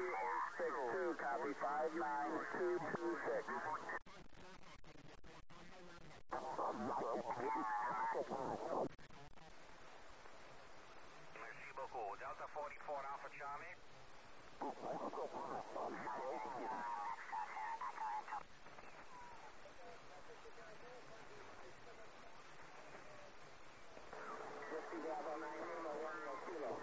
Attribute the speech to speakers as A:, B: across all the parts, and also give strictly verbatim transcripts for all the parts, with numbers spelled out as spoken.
A: eight six two, copy five nine two two six.
B: Merci beaucoup. Delta forty-four Alpha Charlie.
A: Whiskey Bravo nine Lima one kilo.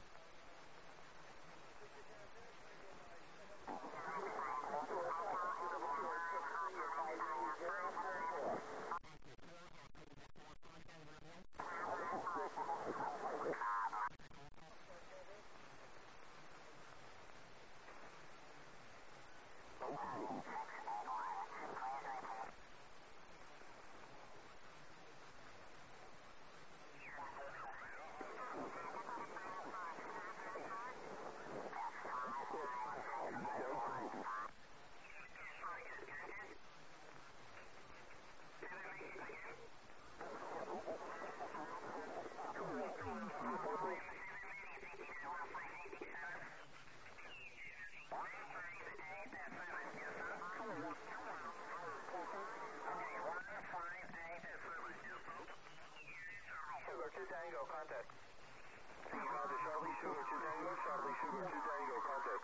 B: Sugar two Tango, contact. Sigma to Charlie, Sugar two Tango, Charlie, Sugar two Tango, contact.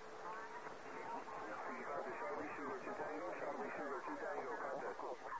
B: Sigma to Charlie, Sugar two Tango, Charlie, Sugar two Tango, contact.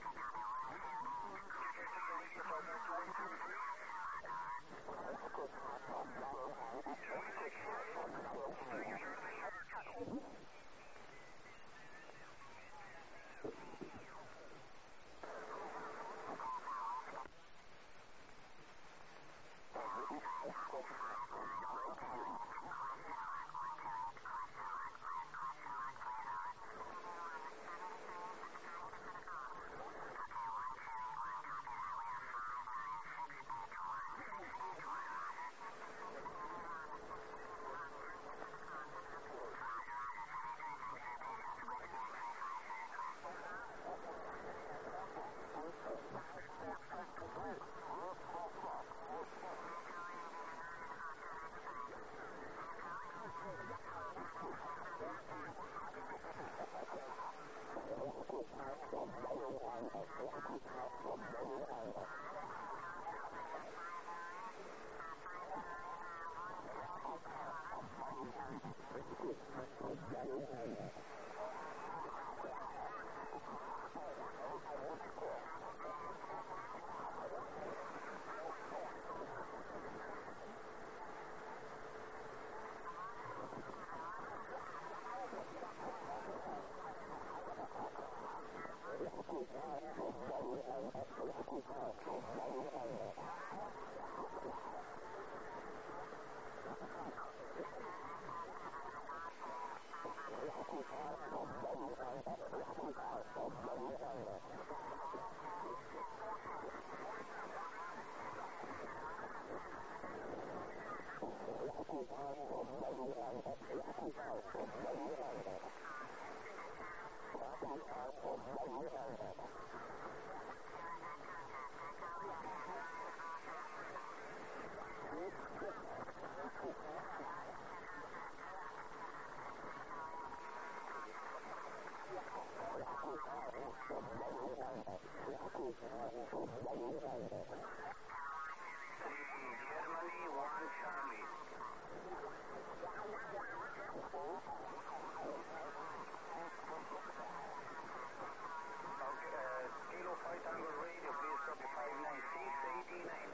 B: Germany one Charlie. Okay, uh, Kilo five Tango radio, please copy five nine six eighty-nine.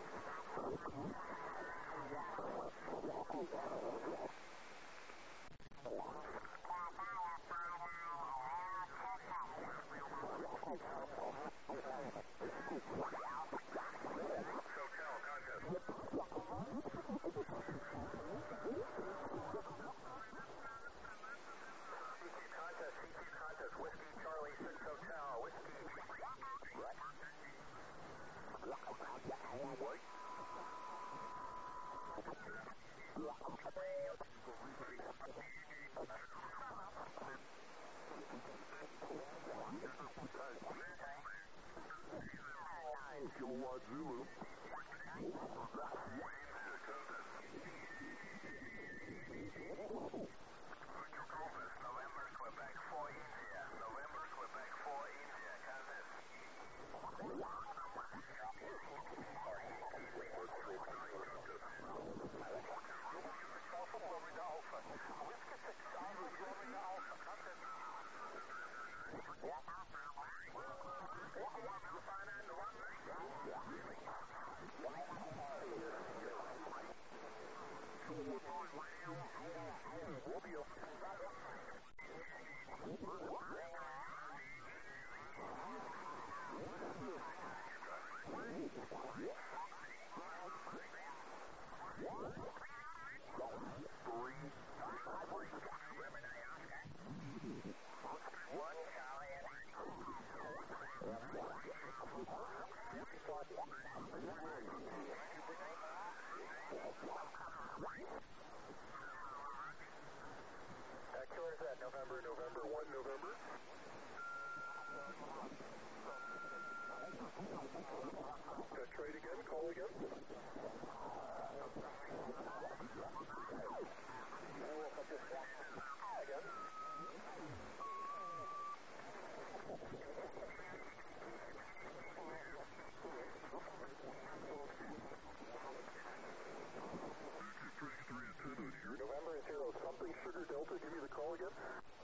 C: Kilowatt Zulu.
B: Where's that? November, November, one November. Uh, trade again, call again. Again. November zero, something Sugar Delta, give me the call again.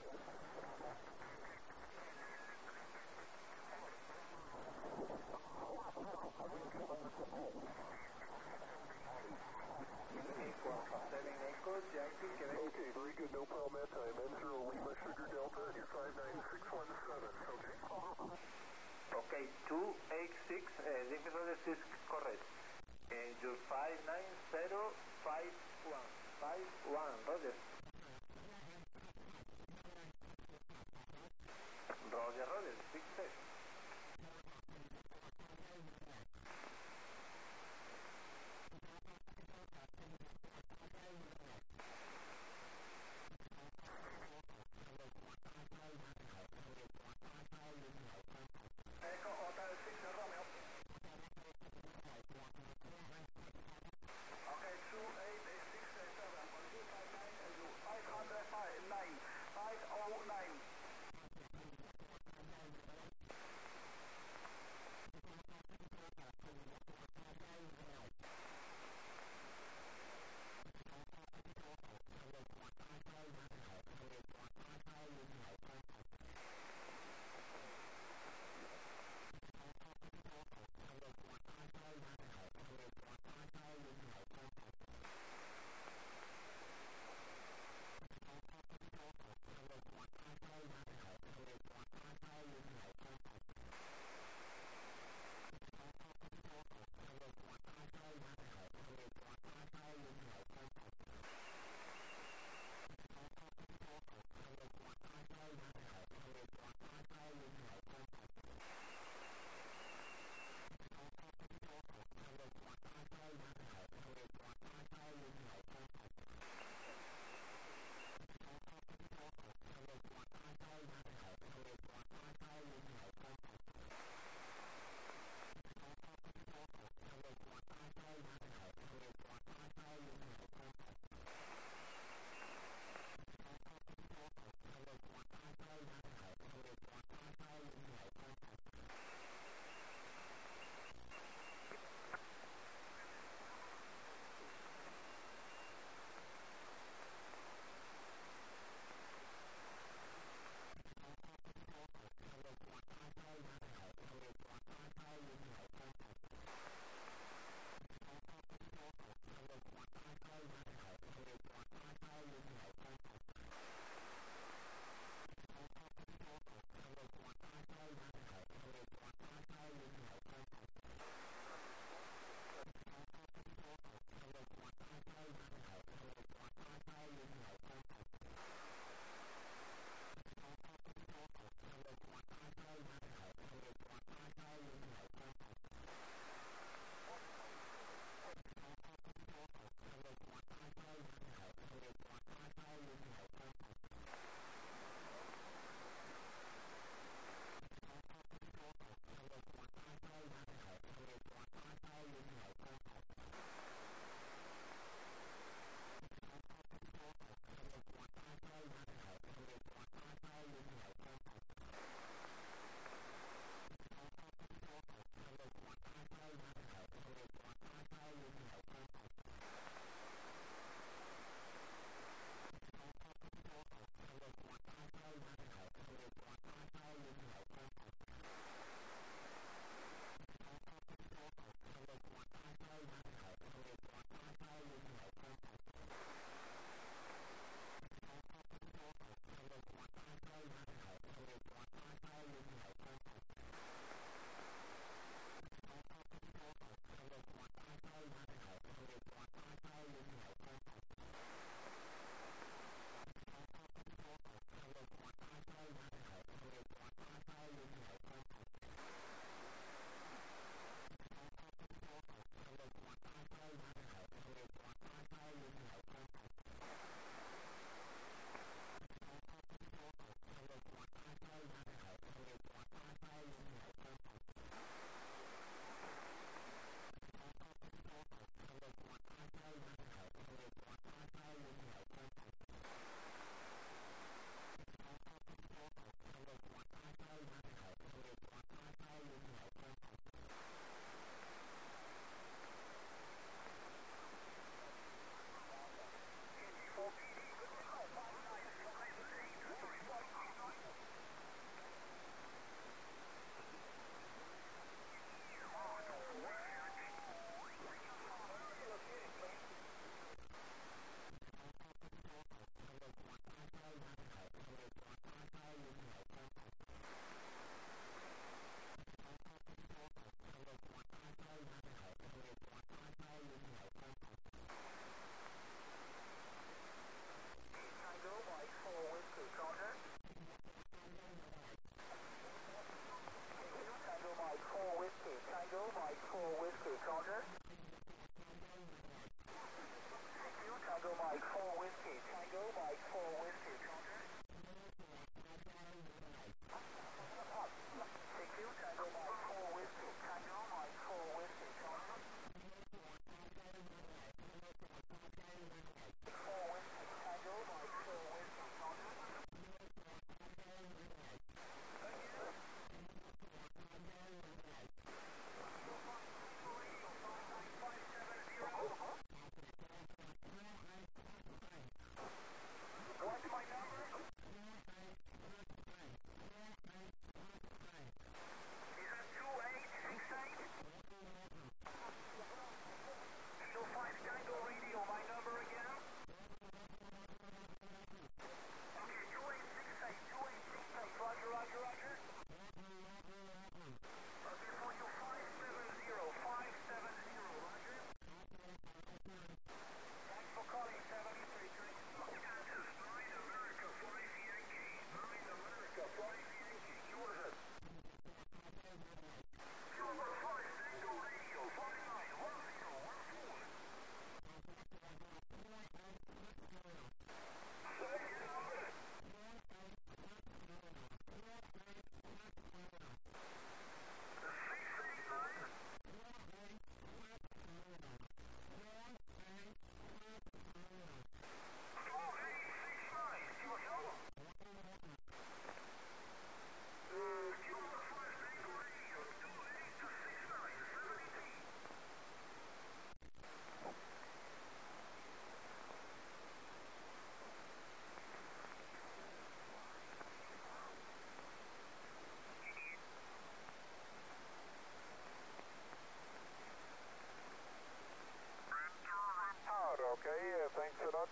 B: Okay, very good, no problem that time. N zero Lima Sugar Delta, and you're five nine six one seven, okay?
D: Okay, two eight six, uh, this is correct. And your five nine zero five one, five one, Roger. Roger, Roger, six six.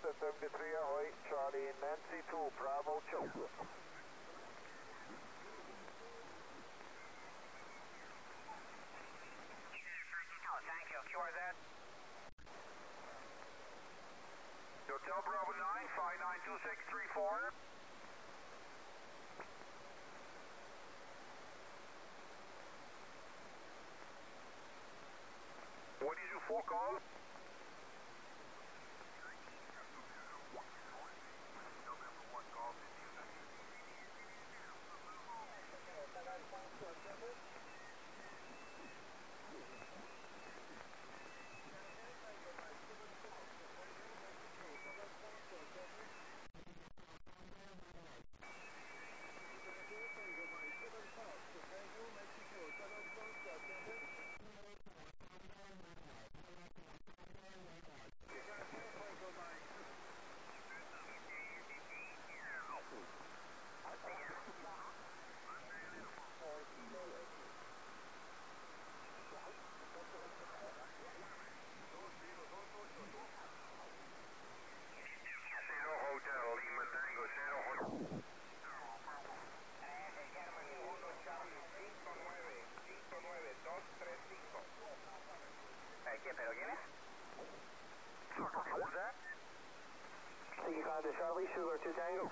C: seventy-three ahoy, Charlie Nancy two, Bravo Choke.
B: Thank you. Q R Z. Hotel Bravo nine, five nine two six three four. What is your full call?
D: ¿Pero quién es?
B: What's that?
D: C five to Charlie, Sugar two Tango.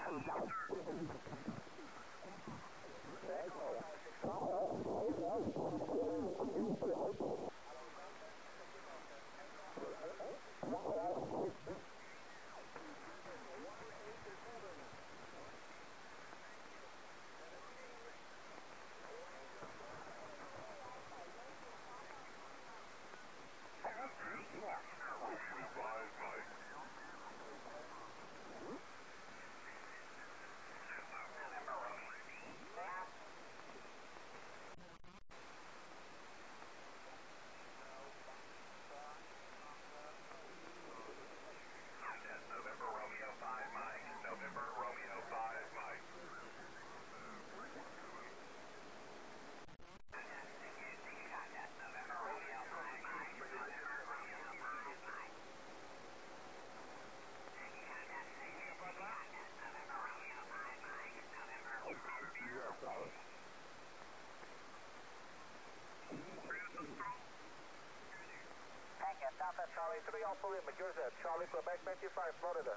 B: Southwest Charlie three, Alpha Lima, yours at Charlie, Quebec ninety-five, Florida.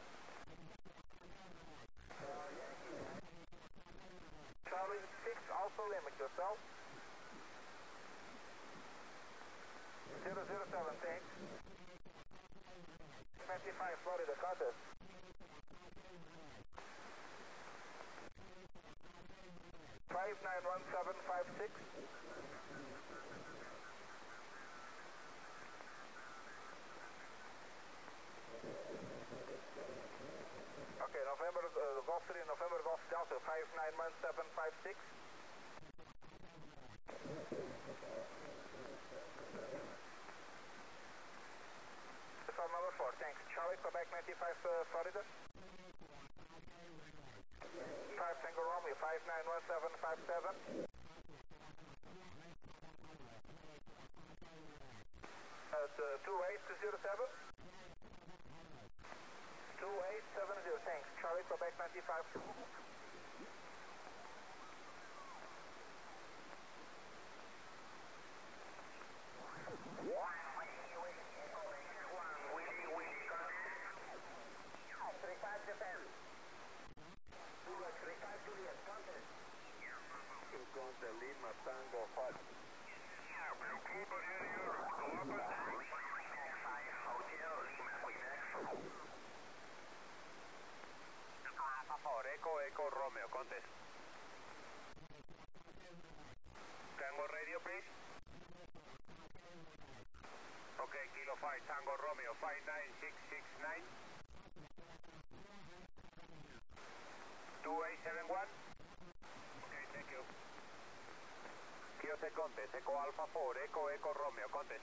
B: Charlie six, Alpha Lima, yourself. zero zero seven, thanks. ninety-five, Florida, contest. five nine one seven five six. Okay, November, uh, Golf three, November, Golf Delta, five nine one seven five six. Call number four, thanks. Charlie, Quebec ninety-five, uh, Florida. five Tango Romeo, five nine one seven five seven. Uh, two eight zero seven. two eight seven zero, thanks. Charlie, Quebec ninety-five.
D: three five Japan. three five Juliet, contest.
C: cincuenta Lima Tango Hot.
B: Por Echo, Echo Romeo, contest. Tango radio, please. Okay, Kilo five, Tango Romeo, five nine six six nine. two eight seven one. Okay, thank you. Kiote contest, Echo Alpha four, Echo, Echo Romeo, contest.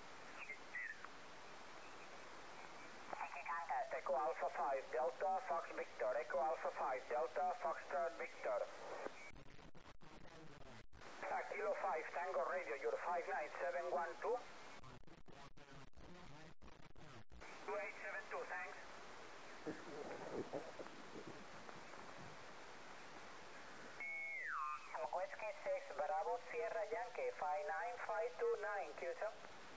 B: Echo Alpha five, Delta, Fox Victor, Echo Alpha five, Delta, Foxtrot Victor. Uh, Kilo five, Tango Radio, you're five nine seven one two. two eight seven two, thanks.
A: Whiskey six, Bravo, Sierra Yankee, five nine five two nine, Q T O.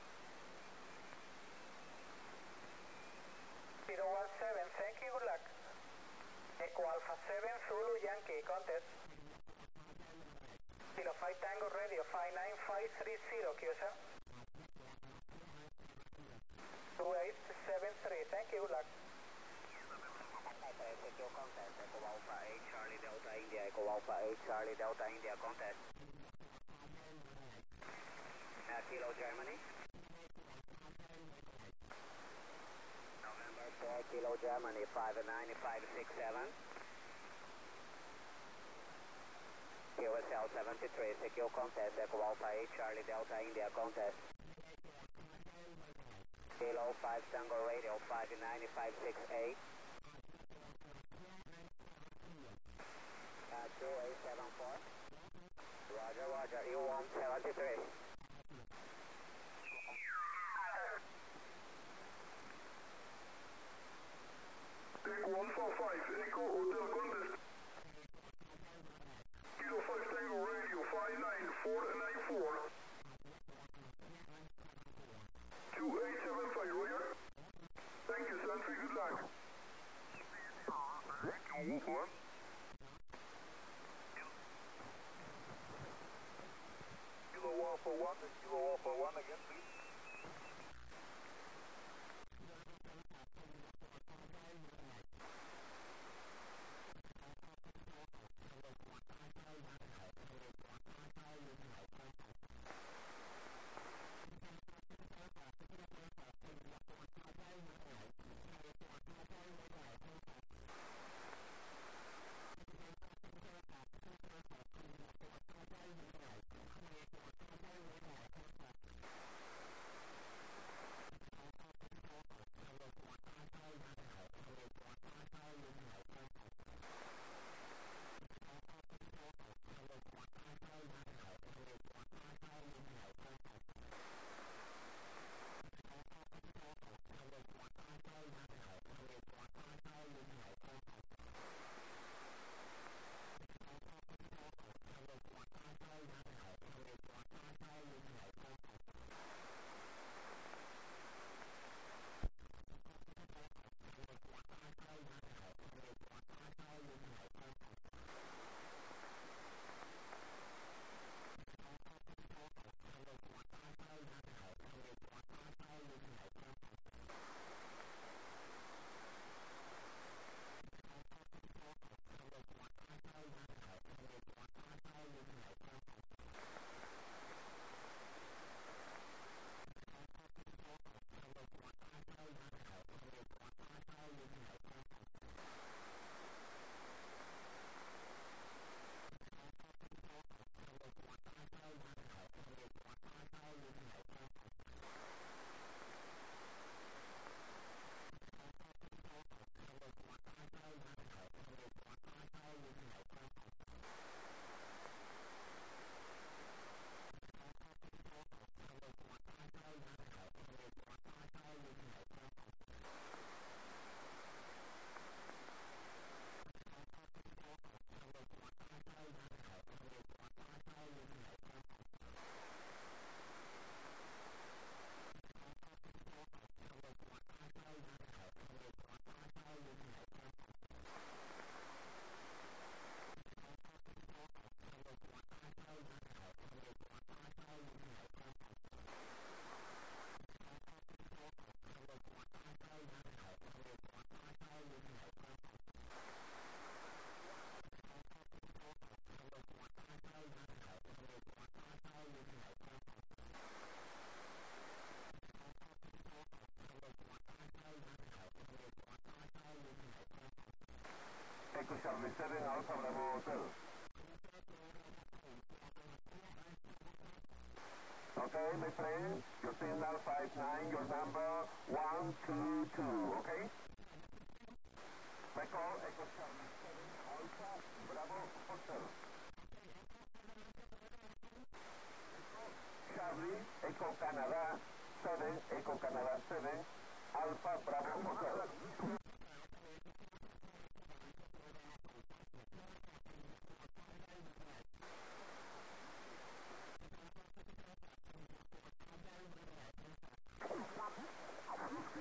A: zero one seven, thank you, good luck. Echo Alpha seven, Zulu Yankee, contest. Kilo five Tango Radio, five nine five three zero, Q T O. two eight seven three, thank you, good luck.
B: Secure contest, Echo Alpha eight, Charlie Delta India, Echo Alpha eight, Charlie Delta India, contest. Uh, Kilo Germany. November four, Kilo Germany, five nine five six seven. Q S L seventy-three, secure contest, Echo Alpha eight, Charlie Delta India, contest. Kilo five Tango Radio, five nine five six eight. Uh, two eight seven four. Roger, Roger, E one seventy-three.
C: Echo Alpha five, Echo Hotel Contest. Kilo five Tango Radio, five nine four nine four. two eight seven five, Roger. Thank you, Santry, good luck. Four. Kilo Alpha one, Kilo Alpha one again, please. Echo Charlie seven, Alpha Bravo Hotel. Okay, my friend, your signal five nine, your number one two two, okay? Record Echo Charlie seven, Alpha Bravo Hotel. Charlie, Echo Canada seven, Echo Canada seven, Alpha Bravo Hotel.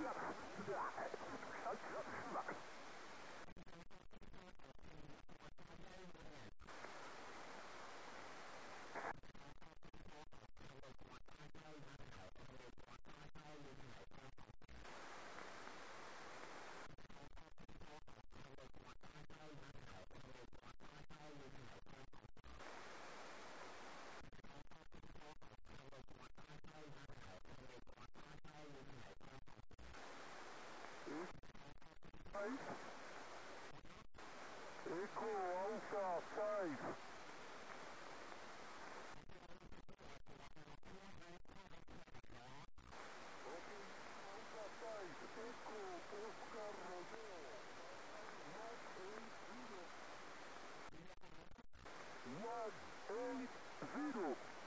C: Echo Alpha five. Alpha five, Echo Oscar Romeo. one eight zero.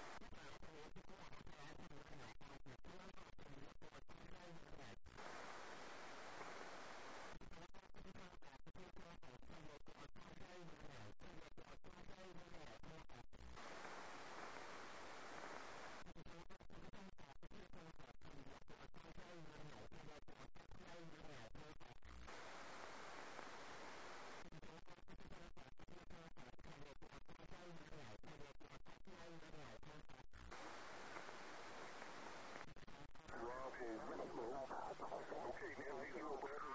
C: Okay, Nancy, zero, Bravo,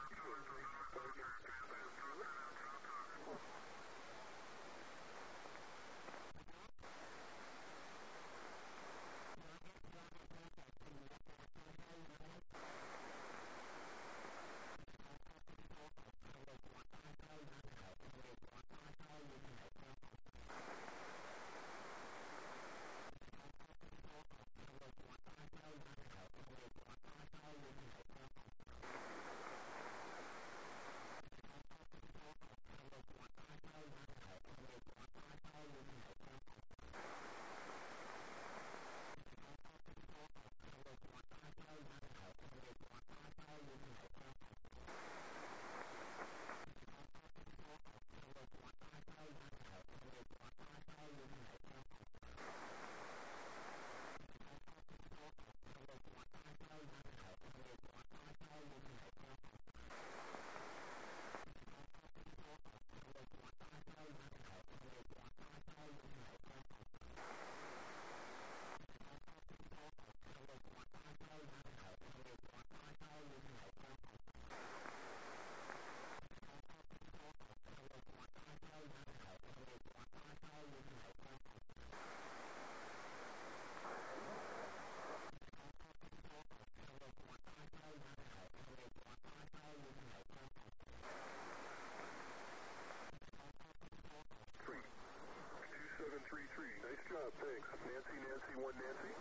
C: seven three three. Nice job, thanks. Nancy, Nancy, one Nancy.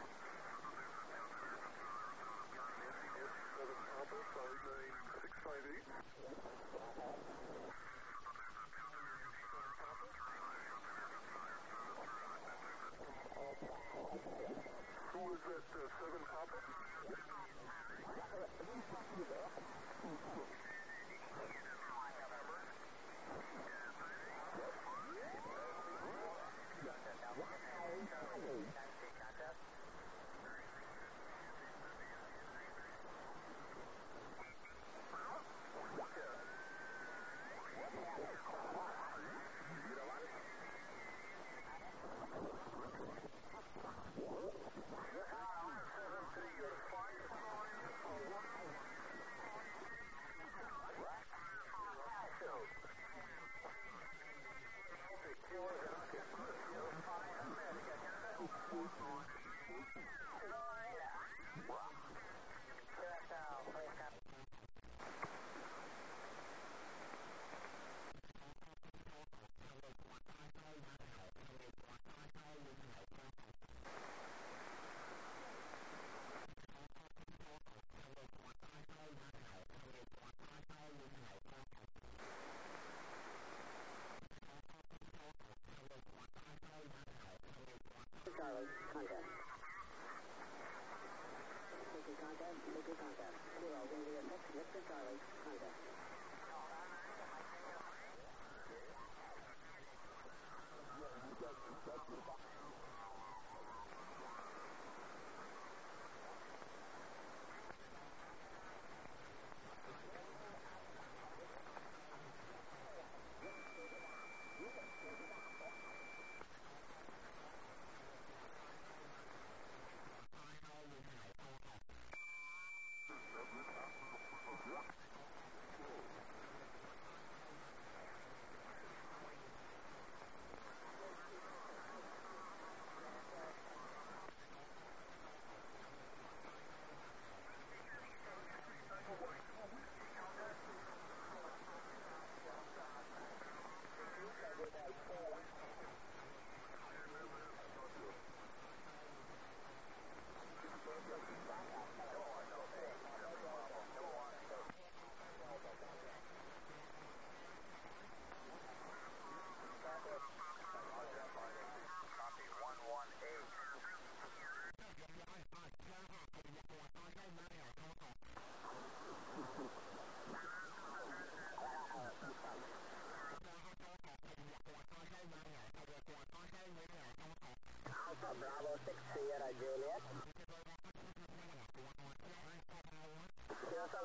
C: Nancy, Nancy, seven Papa, five nine six five eight. Who was that, uh, seven Papa?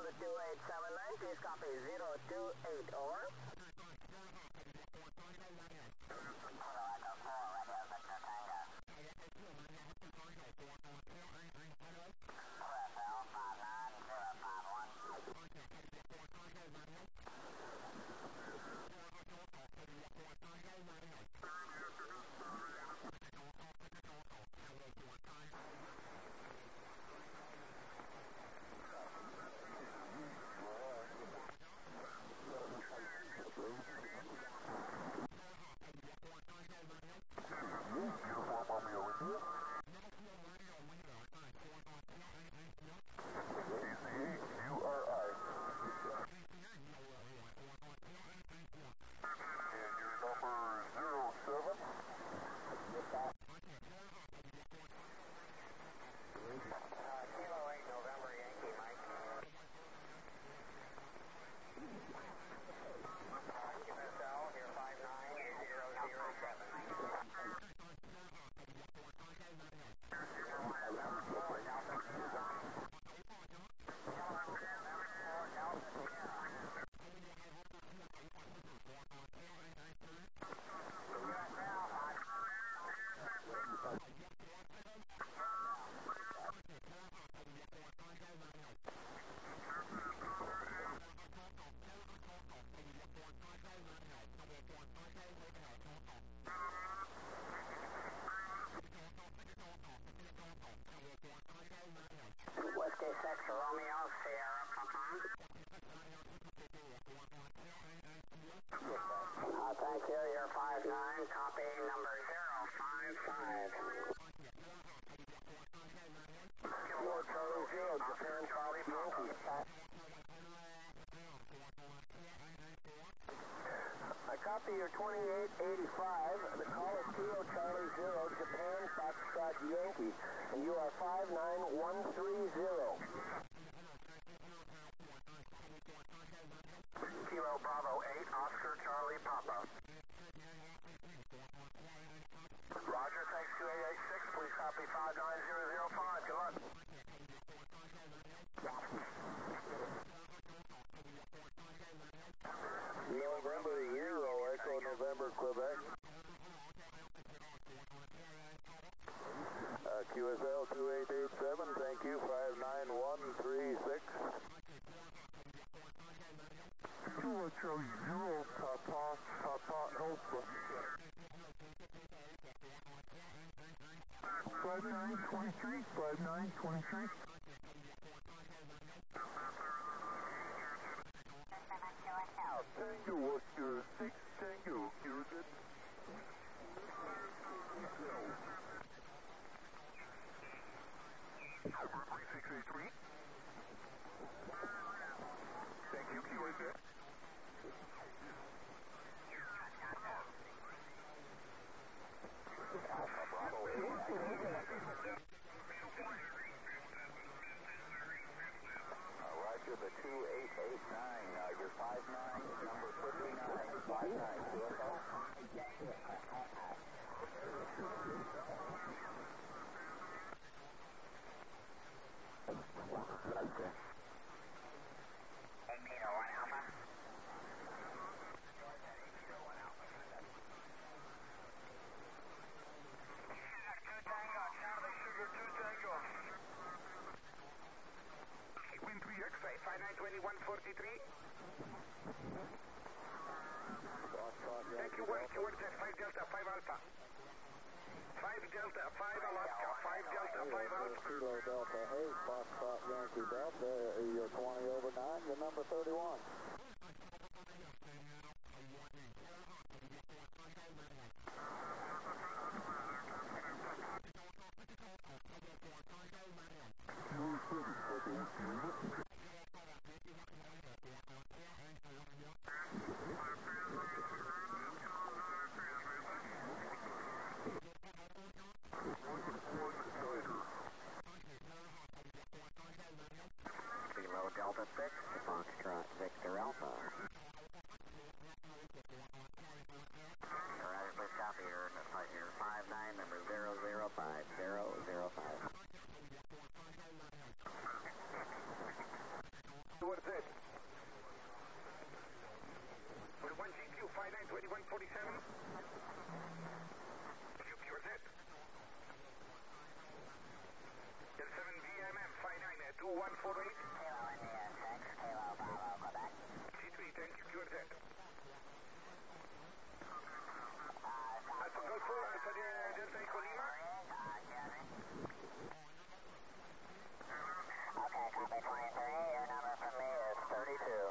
A: the two eight seven nine, please copy zero two eight, over. Whiskey six, Romeo, Sierra, Papa. Uh, thank you, you're five nine, copy number zero five five. Kilo Charlie Zero, Japan, Charlie, Yankee. I copy your twenty-eight eighty-five, the call is Kilo Charlie Zero, Japan, Foxtrot, Yankee, and you are five nine one three zero. Kilo Bravo eight, Oscar Charlie Papa. Roger, thanks two eight eight six, please copy five nine zero zero five, good luck. November, Euro, Echo November, Quebec. Uh, Q S L two eight eight seven, thank you, five nine one three six. Kilo Charlie Zero, Papa, Papa Alpha. five nine twenty-three, five nine twenty-three. Tango, Oscar, six Tango, you're good. three six eight three. Thank you, Q S A. Alpha Bravo eight. Roger, the two eight eight nine, uh, your five nine, number fifty-nine, five nine, Q S O. Okay. Eight Kilo one Alpha. Two Tango, Charlie Sugar, two Tango. Wind three X, five nine two one four three. Thank you, one towards that five Delta, five Alpha. five Delta, five Alaska, five Delta, five Alpha. Kilo Delta, hey, Foxtrot Yankee Delta, you're twenty over nine, you're number thirty-one. Kilo Delta six, Foxtrot Victor Alpha. Roger, please copy your, your five nine, number zero zero five zero zero five. towards Z. one G Q five nine twenty-one forty-seven. Q Q Z. seven V M M five nine two one four eight. G three, thank you, Q R Z. Alpha Golf four, Alpha Delta Echo Lima.
E: Okay, copy twenty-three. Your number from me is thirty-two.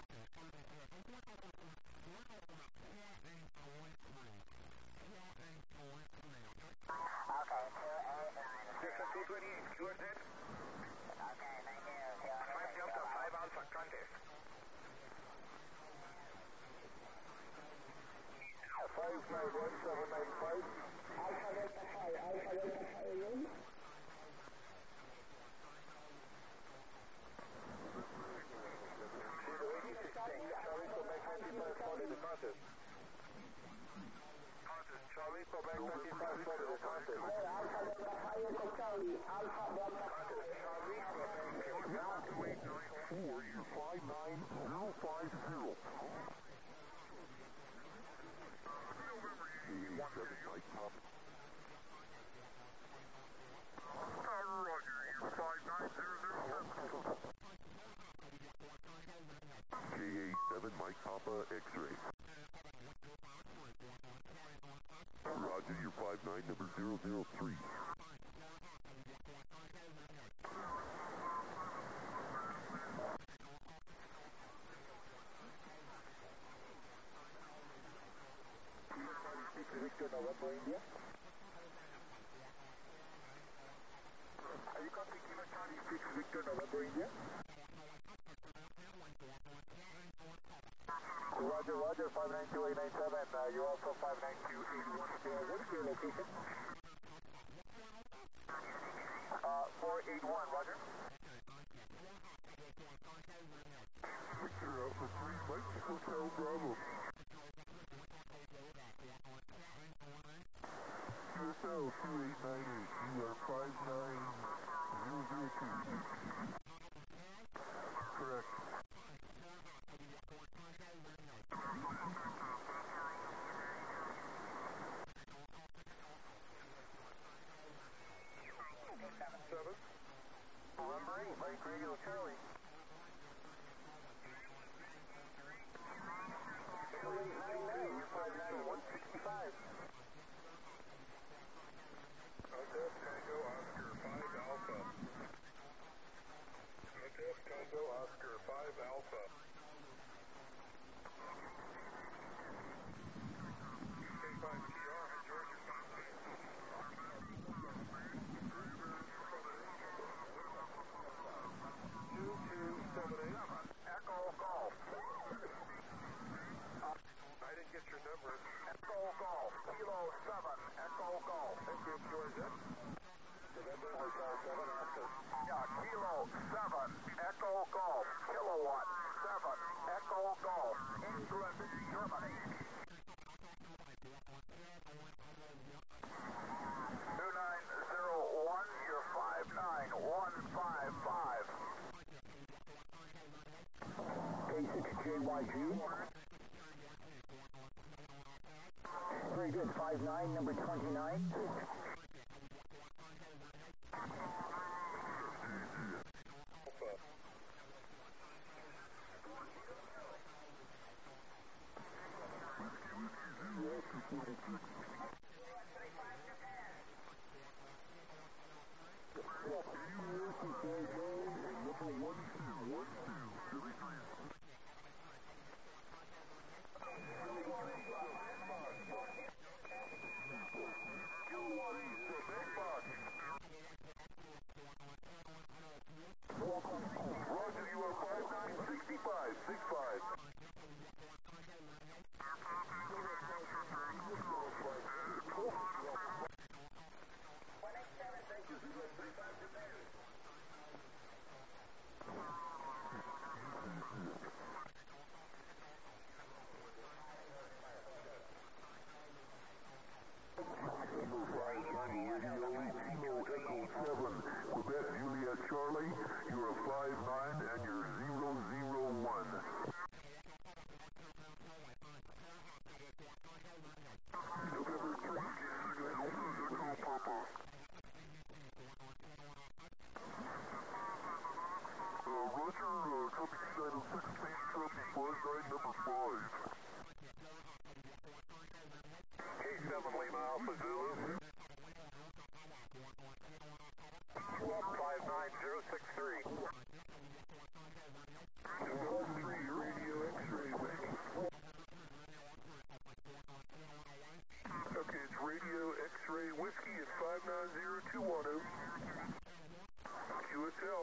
E: Okay, two eight nine.
A: Delta two twenty-eight, Q R Z.
E: Okay, thank you.
A: five Delta, five Alpha, contest.
C: five nine one seven nine five.
F: Alpha Delta five, Alpha Delta five again.
C: zero eight sixteen. Charlie Quebec ninety-five forty to contest. Charlie Quebec ninety-five forty to contest.
F: Alpha Delta five Echo Charlie, Alpha Delta
C: Contest. Charlie Quebec two eight nine four five nine zero five zero. J A seven Mike Papa X-ray. Roger, your five nine number zero zero three. Victor November India. Are you copying Kilo Charlie six Victor November India? Roger, Roger, five nine two eight nine seven. Uh, you're also five nine two eight one zero. What's your location? Uh, four eight one, Roger. Victor Alpha three, Mike Hotel Bravo. Hotel two eight nine eight, you are five nine zero zero two. Correct. Seven. November eight, Mike Radio Charlie. two eight nine nine, you're five nine one sixty-five. Contest Tango Oscar five Alpha. Contest Tango Oscar five Alpha. K five T R, hi George, you're five nine. two two seven eight. Echo Golf. I didn't get your number. Echo Golf. Kilo seven. Echo Golf. Thank you, Q R Z. November Hotel seven Oscar. Yeah, Kilo seven. Echo Golf. Kilowatt seven. Echo Golf. England, Germany. two nine zero one, you're five nine one five five.
F: K six J Y G. Very good, five nine, number twenty-nine.
C: Roger, you are five nine sixty-five, six five. Quebec Juliet Charlie, you are five nine and you're zero flight nine number five.
A: K seven Lima Alpha Zulu. five nine zero six three.
C: one three, radio X-ray whiskey. Okay, it's radio X-ray whiskey at five nine zero two one zero. Q S L.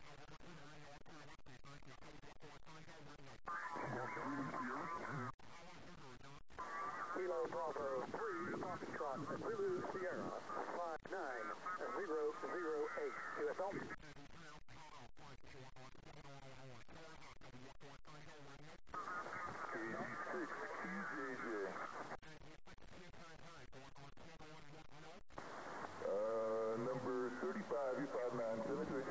A: Kilo Bravo three, Foxtrot Zulu Sierra five nine zero zero eight. Q S L.
C: eighty-six Q J J. Uh, number thirty-five, U five nine seven three.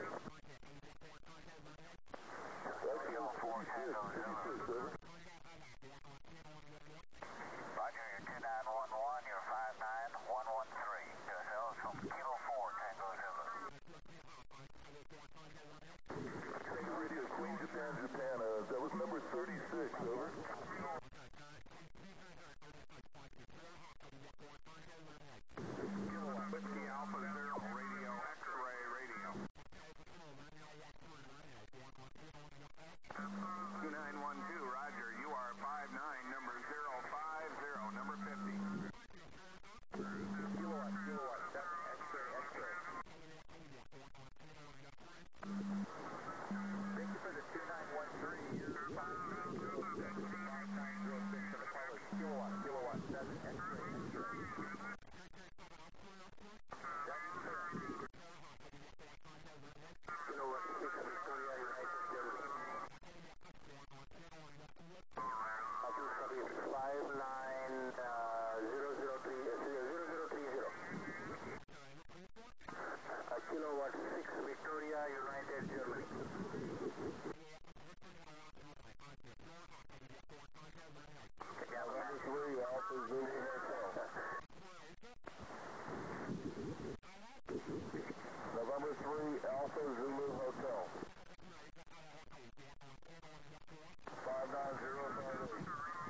C: That's Kilo four Tango Zulu.
B: Roger, you're two nine one one, you're five nine one one three. Q S L is from Kilo four Tango Zulu.
C: Radio Queen Japan, Japan. Uh, that was number thirty-six, over.
A: Whiskey Alpha Zero, radio X-ray radio. two nine one two, Roger, you are five nine, number zero five zero, number fifty.
D: Kilowatt, kilowatt, seven, X-ray, X-ray. Thank you for the two nine one three, five nine zero six, five nine zero six for the caller. Kilowatt, kilowatt, seven, X-ray, X-ray. That's correct.
A: Kilowatt six, Victoria, United Germany. five nine zero zero three zero. Uh, Kilowatt six, Victoria, United Germany.
C: November three, Alpha Zulu Hotel. November three, Alpha Zulu Hotel. five nine zero five eight.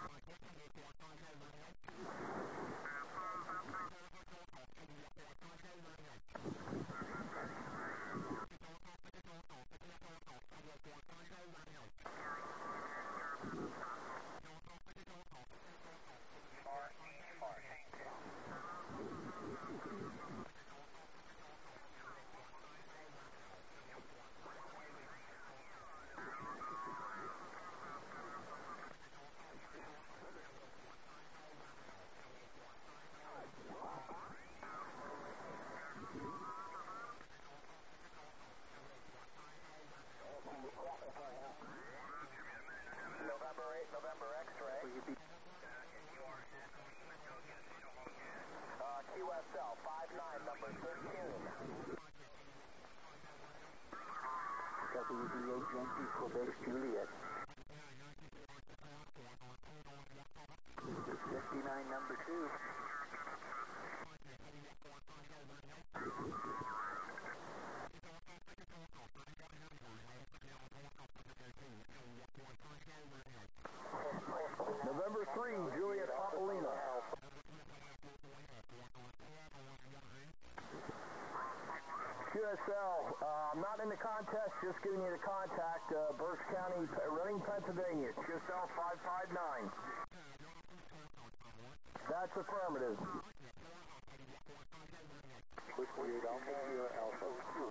A: November eight, November X-ray. Uh, Q S L, five nine, number fifteen.
F: W B eight Yankee Quebec Juliet. fifty-nine, number two.
C: November three, Juliet Papalina. Q S L, uh, I'm not in the contest, just giving you the contact, uh, Berks County, Reading, Pennsylvania, Q S L five five nine. That's affirmative.
A: Whiskey eight, Alpha Zero Alpha.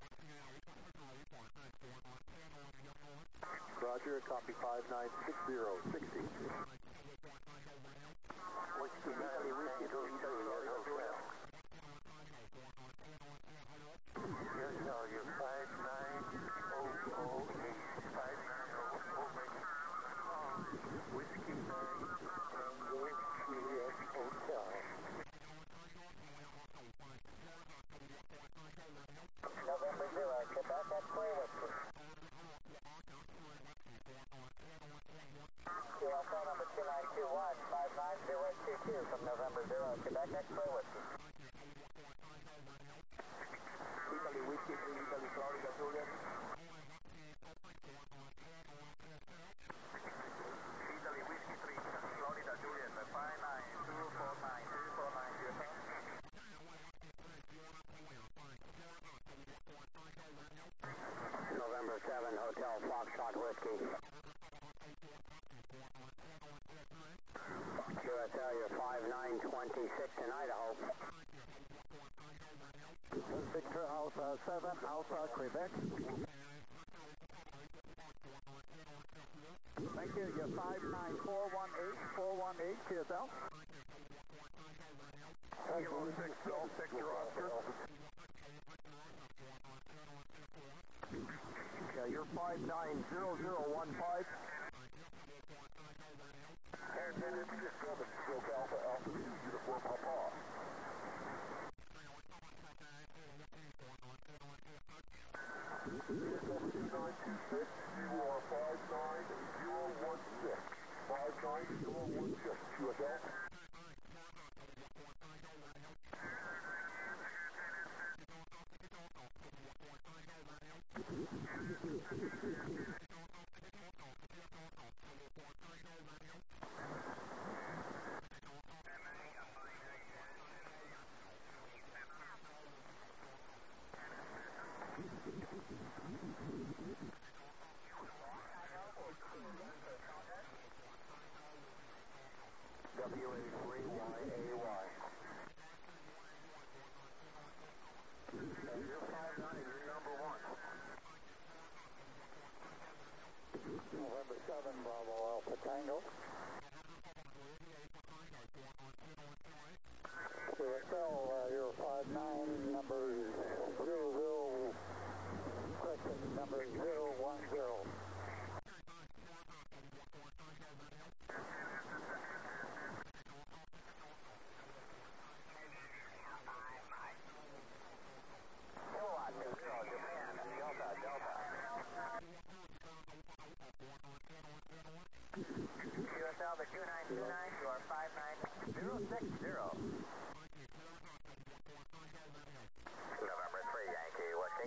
A: Roger, copy five nine six zero sixty. Whiskey Italy, Whiskey to Italy, Hotel. Yes, are you five nine zero zero eight, five nine zero zero eight. Whiskey nine, Tango, Juliet Hotel. November zero, Quebec X-ray Whiskey. Q S L number two.
F: Q S L, you're five nine twenty-six in Idaho. Victor Alpha seven, Alpha, Quebec. Thank you, you're five nine four one eight, four one eight, Q S L.
C: Kilo six, Golf Victor Oscar.
F: Yeah, you're five nine zero zero one five.
C: And then it's just seven, Golf Alpha Alpha two, uniform Papa. two nine two six, you are five nine zero one six. five nine zero one six, Q S L. W A three Y A Y. And you're five nine, you're number one. November seven, Bravo Alpha Tango. Q S L, uh, you're five nine, number zero zero, question number zero one zero. Q S L, the two nine two nine, you are five nine zero six zero. November three, Yankee Whiskey.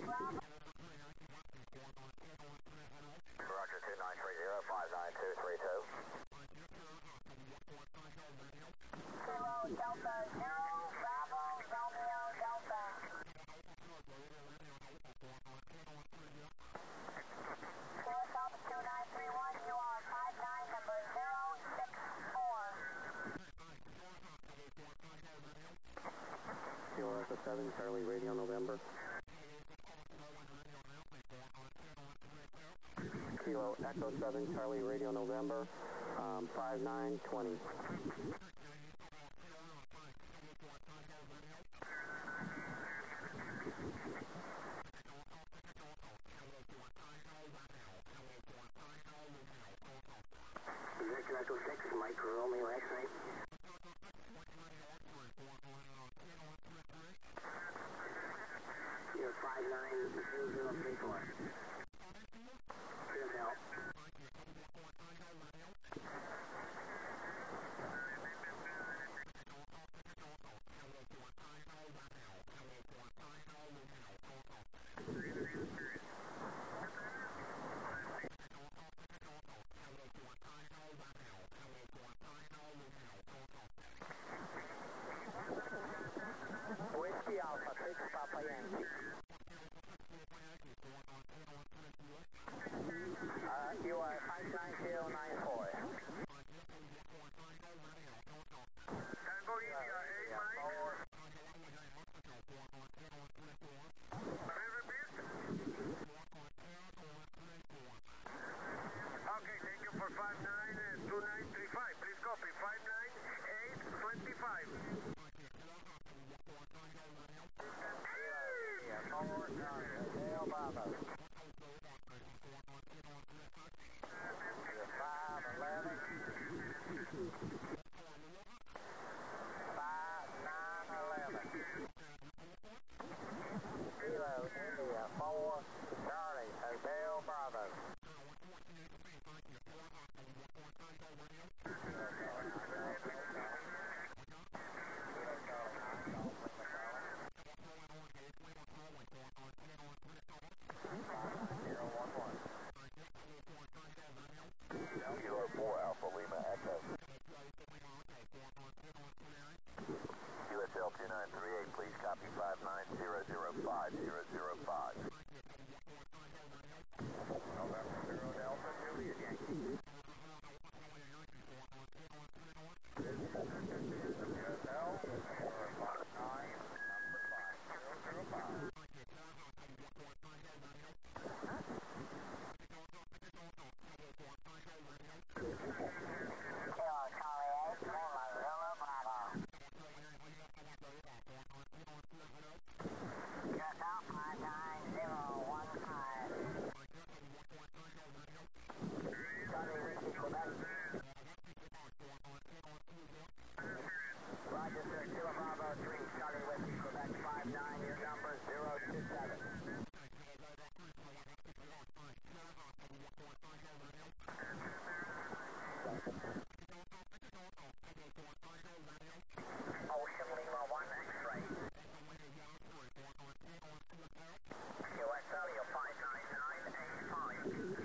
C: Roger, two nine three zero, five nine two three two. Kilo Delta zero, Bravo, Romeo, Delta. Q S L, the two nine three one, you are five nine, number zero six four. Kilo Alpha seven, Charlie Radio November. Kilo Echo seven, Charlie Radio November, um, five nine twenty. Victor Echo six, Mike Romeo X-ray. You're five nine zero zero three four. Q S L. Whiskey Alpha six, Papa Yankee. Uh, you are five nine zero nine four. Tango India, eight Mike. Can you repeat? Okay, thank you for five nine two nine three five. Please copy five nine eight two five.
F: Forward, Dale Bravo. five eleven. five nine eleven. Kilo India four, Charlie, Hotel Bravo. Kilo four Alpha Lima Echo. Q S L two nine three eight, please copy five nine zero zero five zero zero five. November zero Delta, Juliet
A: Roger, sir. Kilo Bravo three, Charlie Whiskey, Quebec five nine, your number zero two seven. Ocean Lima one X-ray. U S L, you're five nine nine eight five.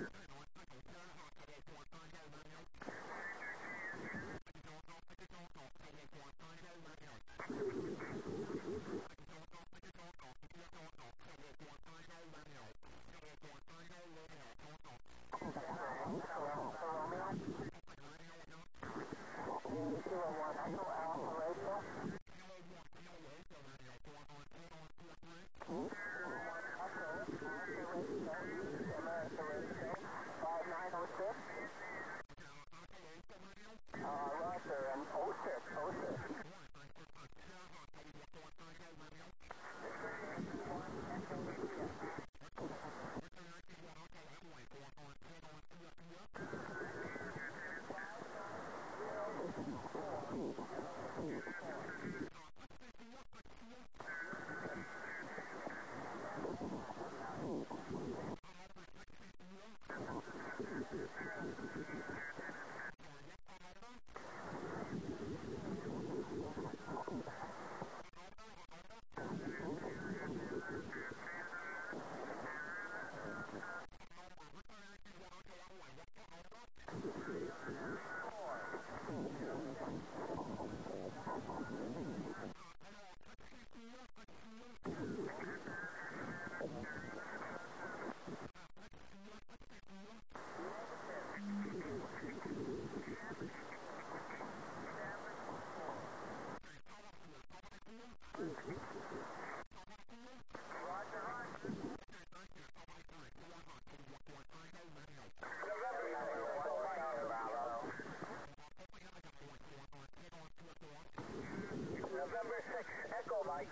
A: November six, Echo Mike.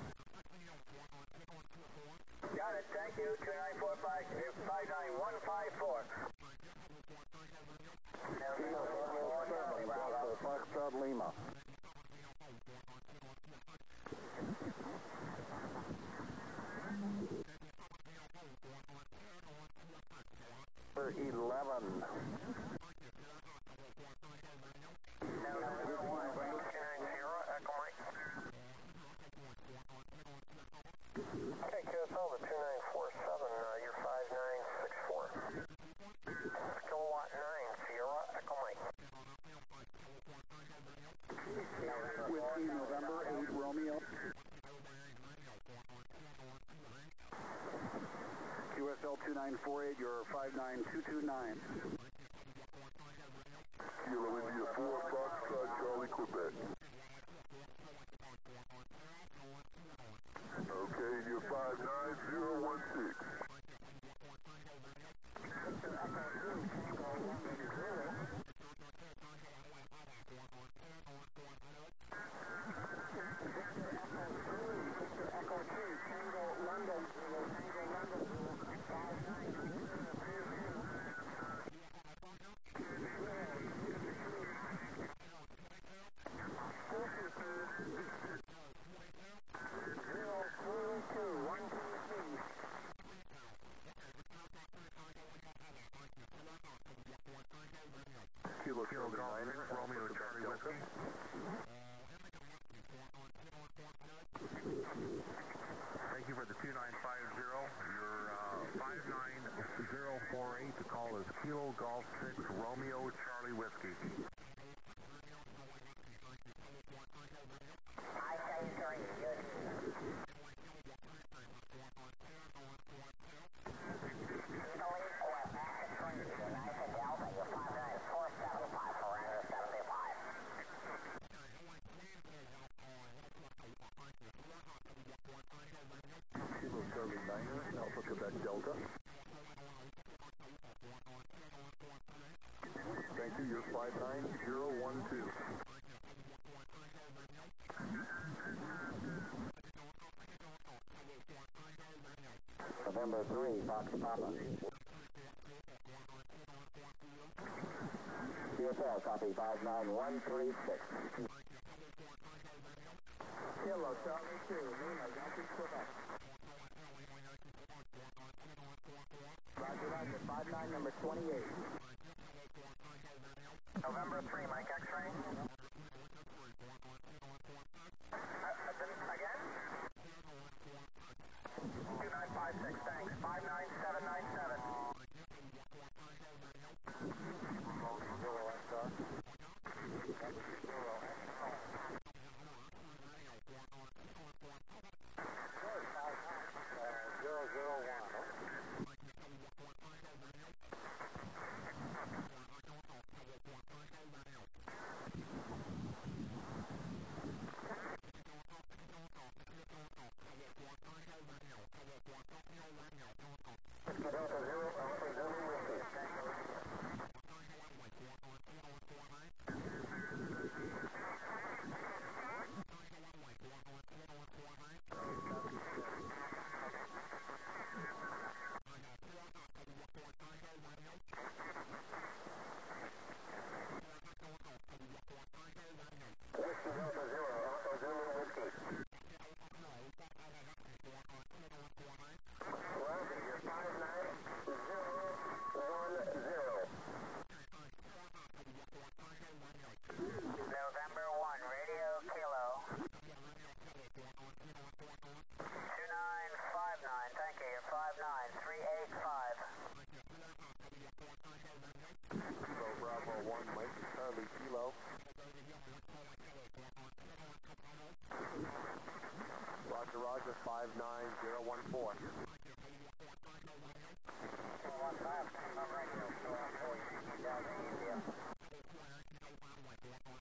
A: Got it, thank you. two nine four five, five nine one five four.
C: Foxtrot Lima. eleven.
A: Okay, Q S L to two nine four seven, uh, you're five nine six four. Kilowatt nine, Sierra, Echo Mike.
C: Whiskey November eight Romeo. Q S L two nine four eight, you're five nine two two nine.
G: Kilo India four, Foxtrot Charlie, Quebec. Okay, you're five nine zero one six. Kilo Kilo Golf six Romeo Charlie Whiskey. Thank you for the two nine five zero. Your uh, five nine zero four eight. The call is Kilo Golf six Romeo Charlie Whiskey.
A: I say three, good.
C: Kilo Charlie Niner, Alpha Quebec Delta. to your five nine zero one two.
E: November three, Fox Papa. C S L, copy five nine one three six. Kilo, Charlie two, Lima, Yankee, Quebec. Roger, roger, five nine, number twenty-eight.
A: November three, Mike X-ray. Again? two nine five six, thanks. five nine seven nine seven.
C: Zero zero one.
A: November one, Radio Kilo. two nine five nine, thank you. five nine three eight five.
C: So Bravo one, Mike Charlie Kilo. Roger, roger, five nine zero one four.
A: one five, radio, four four, India.